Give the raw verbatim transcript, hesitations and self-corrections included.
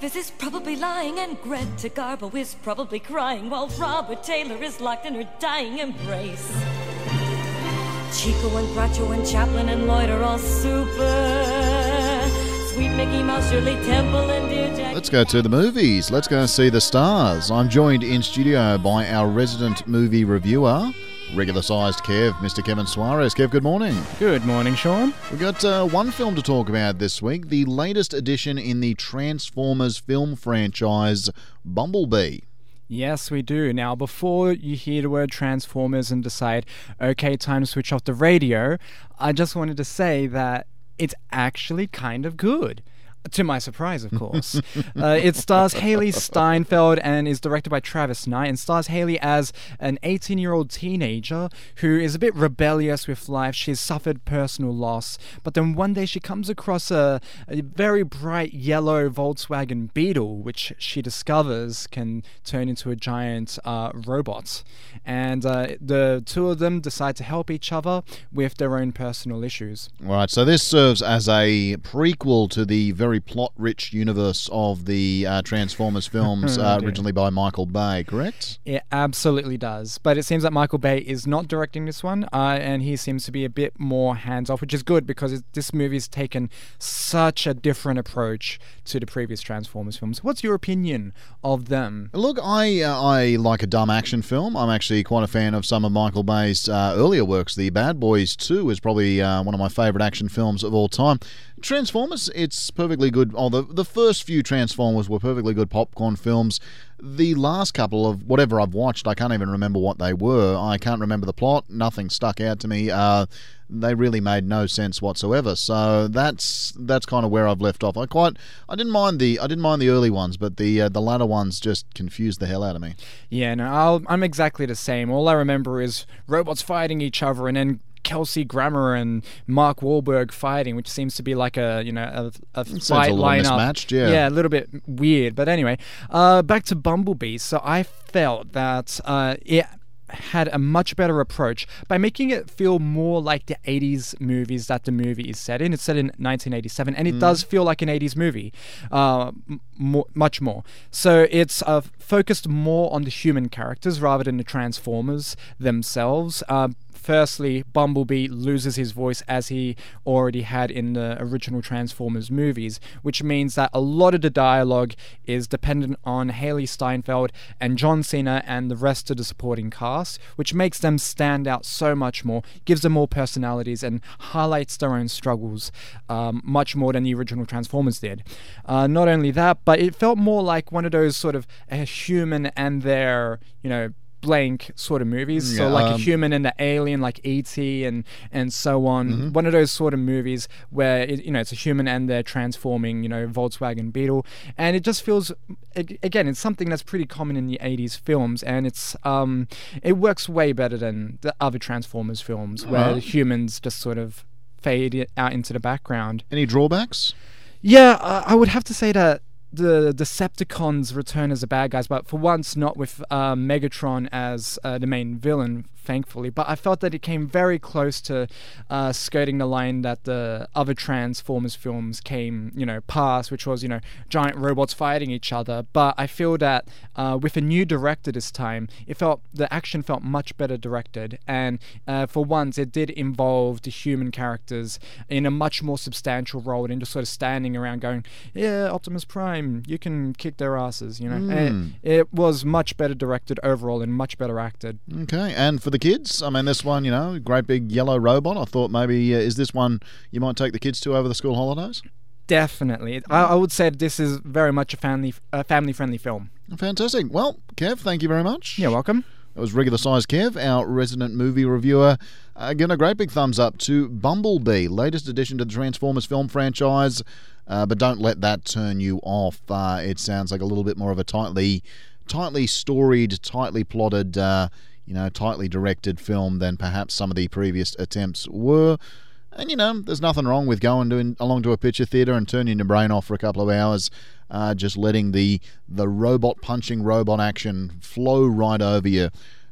Jarvis is probably lying, and Greta Garbo is probably crying, while Robert Taylor is locked in her dying embrace. Chico and Groucho and Chaplin and Lloyd are all super. Sweet Mickey Mouse, Shirley Temple, and dear Jack. Let's go to the movies. Let's go see the stars. I'm joined in studio by our resident movie reviewer, regular-sized Kev, Mister Kevin Suarez. Kev, good morning. Good morning, Sean. We've got uh, one film to talk about this week, the latest addition in the Transformers film franchise, Bumblebee. Yes, we do. Now, before you hear the word Transformers and decide, okay, time to switch off the radio, I just wanted to say that it's actually kind of good. To my surprise, of course. uh, it stars Haley Steinfeld and is directed by Travis Knight, and stars Haley as an eighteen-year-old teenager who is a bit rebellious with life. She's suffered personal loss, but then one day she comes across a, a very bright yellow Volkswagen Beetle, which she discovers can turn into a giant uh, robot. And uh, the two of them decide to help each other with their own personal issues. Right, so this serves as a prequel to the very plot-rich universe of the uh, Transformers films, uh, originally by Michael Bay, correct? It absolutely does. But it seems that Michael Bay is not directing this one, uh, and he seems to be a bit more hands-off, which is good because it, this movie's taken such a different approach to the previous Transformers films. What's your opinion of them? Look, I uh, I like a dumb action film. I'm actually quite a fan of some of Michael Bay's uh, earlier works. The Bad Boys two is probably uh, one of my favourite action films of all time. Transformers, it's perfectly good. Oh, the, the first few Transformers were perfectly good popcorn films. The last couple of whatever I've watched, I can't even remember what they were. I can't remember the plot. Nothing stuck out to me. Uh, they really made no sense whatsoever. So that's that's kind of where I've left off. I quite I didn't mind the I didn't mind the early ones, but the uh, the latter ones just confused the hell out of me. Yeah, no, I'll, I'm exactly the same. All I remember is robots fighting each other, and then Kelsey Grammer and Mark Wahlberg fighting, which seems to be like a you know a, a fight a lineup. Mismatched, yeah. yeah, a little bit weird. But anyway, uh, back to Bumblebee. So I felt that uh, it had a much better approach by making it feel more like the eighties movies that the movie is set in. It's set in nineteen eighty-seven, and it mm. does feel like an eighties movie, uh, m- more, much more. So it's uh, focused more on the human characters rather than the Transformers themselves. Uh, Firstly, Bumblebee loses his voice as he already had in the original Transformers movies, which means that a lot of the dialogue is dependent on Haley Steinfeld and John Cena and the rest of the supporting cast, which makes them stand out so much more, gives them more personalities, and highlights their own struggles um, much more than the original Transformers did. Uh, not only that, but it felt more like one of those sort of a human and their, you know, blank sort of movies. Yeah, so like um, a human and the alien, like E T and and so on. Mm-hmm. One of those sort of movies where it, you know it's a human and they're transforming, you know, Volkswagen Beetle, and it just feels again it's something that's pretty common in the eighties films, and it's um it works way better than the other Transformers films where Uh-huh. the humans just sort of fade out into the background. Any drawbacks? Yeah, uh, I would have to say that the Decepticons return as the bad guys, but for once not with uh, Megatron as uh, the main villain, thankfully. But I felt that it came very close to uh, skirting the line that the other Transformers films came, you know, past, which was, you know, giant robots fighting each other. But I feel that uh, with a new director this time, it felt the action felt much better directed, and uh, for once it did involve the human characters in a much more substantial role than just sort of standing around going, yeah, Optimus Prime, you can kick their asses, you know. Mm. And it, it was much better directed overall and much better acted. Okay, and for the kids, I mean, this one, you know, great big yellow robot. I thought maybe, uh, is this one you might take the kids to over the school holidays? Definitely. I, I would say this is very much a family uh, family-friendly film. Fantastic. Well, Kev, thank you very much. You're welcome. That was regular-sized Kev, our resident movie reviewer. Uh, giving a great big thumbs up to Bumblebee, latest addition to the Transformers film franchise. Uh, but don't let that turn you off. Uh, it sounds like a little bit more of a tightly, tightly storied, tightly plotted, uh, you know, tightly directed film than perhaps some of the previous attempts were. And, you know, there's nothing wrong with going to, along to a picture theatre and turning your brain off for a couple of hours, uh, just letting the the robot punching robot action flow right over you.